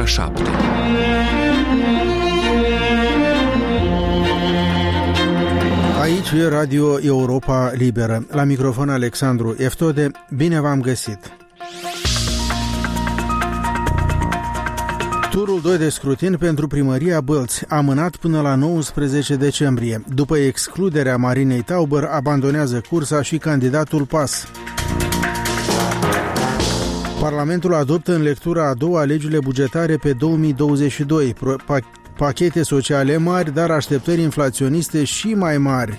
ora 7. Aici e Radio Europa Liberă. La microfon Alexandru Eftode. Bine v-am găsit! Turul 2 de scrutin pentru primăria Bălți, amânat până la 19 decembrie. După excluderea Marinei Tauber, abandonează cursa și candidatul PAS. Parlamentul adoptă în lectura a doua legile bugetare pe 2022. Pachete sociale mari, dar așteptări inflaționiste și mai mari.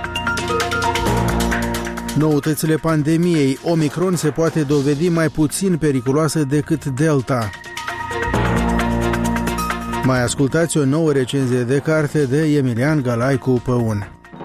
Noutățile pandemiei. Omicron se poate dovedi mai puțin periculoasă decât Delta. Mai ascultați o nouă recenzie de carte de Emilian Galaicu Păun.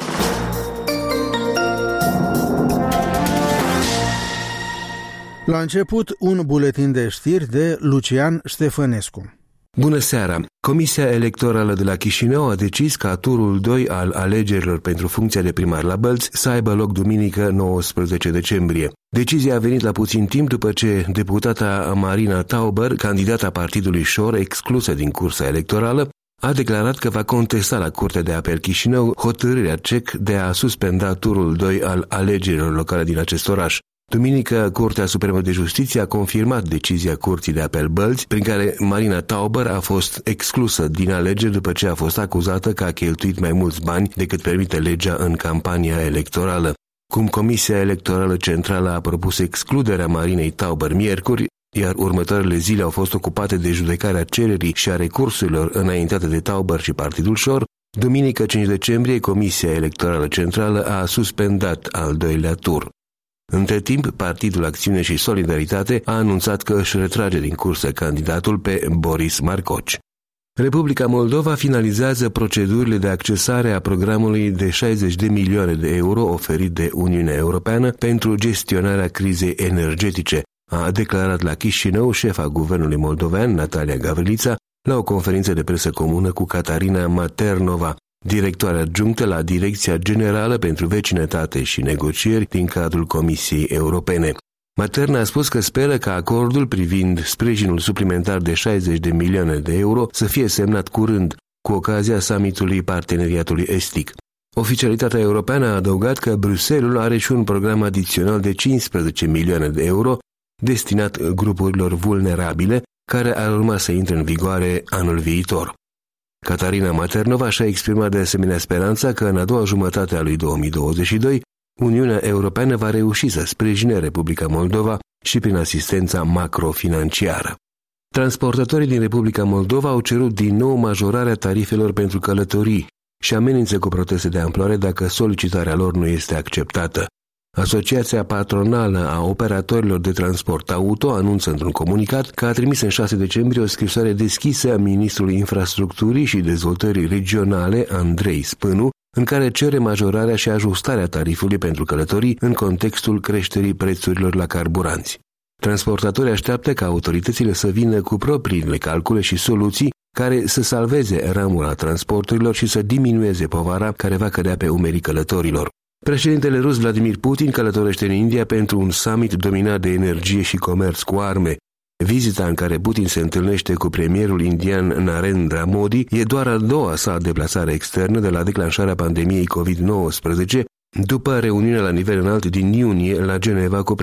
La început, un buletin de știri de Lucian Ștefănescu. Bună seara! Comisia Electorală de la Chișinău a decis ca turul 2 al alegerilor pentru funcția de primar la Bălți să aibă loc duminică 19 decembrie. Decizia a venit la puțin timp după ce deputata Marina Tauber, candidata partidului Șor exclusă din cursa electorală, a declarat că va contesta la Curtea de Apel Chișinău hotărârea CEC de a suspenda turul 2 al alegerilor locale din acest oraș. Duminică, Curtea Supremă de Justiție a confirmat decizia Curții de Apel Bălți, prin care Marina Tauber a fost exclusă din alegeri după ce a fost acuzată că a cheltuit mai mulți bani decât permite legea în campania electorală. Cum Comisia Electorală Centrală a propus excluderea Marinei Tauber miercuri, iar următoarele zile au fost ocupate de judecarea cererii și a recursurilor înaintate de Tauber și Partidul Șor, duminică 5 decembrie Comisia Electorală Centrală a suspendat al doilea tur. Între timp, Partidul Acțiune și Solidaritate a anunțat că își retrage din cursă candidatul pe Boris Marcoci. Republica Moldova finalizează procedurile de accesare a programului de 60 de milioane de euro oferit de Uniunea Europeană pentru gestionarea crizei energetice, a declarat la Chișinău șefa guvernului moldovean, Natalia Gavrilița, la o conferință de presă comună cu Catarina Maternova, directoare adjunctă la Direcția Generală pentru Vecinătate și Negocieri din cadrul Comisiei Europene. Materna a spus că speră ca acordul privind sprijinul suplimentar de 60 de milioane de euro să fie semnat curând, cu ocazia summitului Parteneriatului Estic. Oficialitatea europeană a adăugat că Bruxelles are și un program adițional de 15 milioane de euro destinat grupurilor vulnerabile, care ar urma să intre în vigoare anul viitor. Catarina Maternova și-a exprimat de asemenea speranța că în a doua jumătate a lui 2022 Uniunea Europeană va reuși să sprijine Republica Moldova și prin asistența macrofinanciară. Transportatorii din Republica Moldova au cerut din nou majorarea tarifelor pentru călătorii și amenință cu proteste de amploare dacă solicitarea lor nu este acceptată. Asociația patronală a operatorilor de transport auto anunță într-un comunicat că a trimis în 6 decembrie o scrisoare deschisă a ministrului Infrastructurii și Dezvoltării Regionale, Andrei Spânu, în care cere majorarea și ajustarea tarifului pentru călătorii în contextul creșterii prețurilor la carburanți. Transportatorii așteaptă ca autoritățile să vină cu propriile calcule și soluții care să salveze ramura transporturilor și să diminueze povara care va cădea pe umerii călătorilor. Președintele rus Vladimir Putin călătorește în India pentru un summit dominat de energie și comerț cu arme. Vizita în care Putin se întâlnește cu premierul indian Narendra Modi e doar a doua sa deplasare externă de la declanșarea pandemiei COVID-19, după reuniunea la nivel înalt din iunie la Geneva cu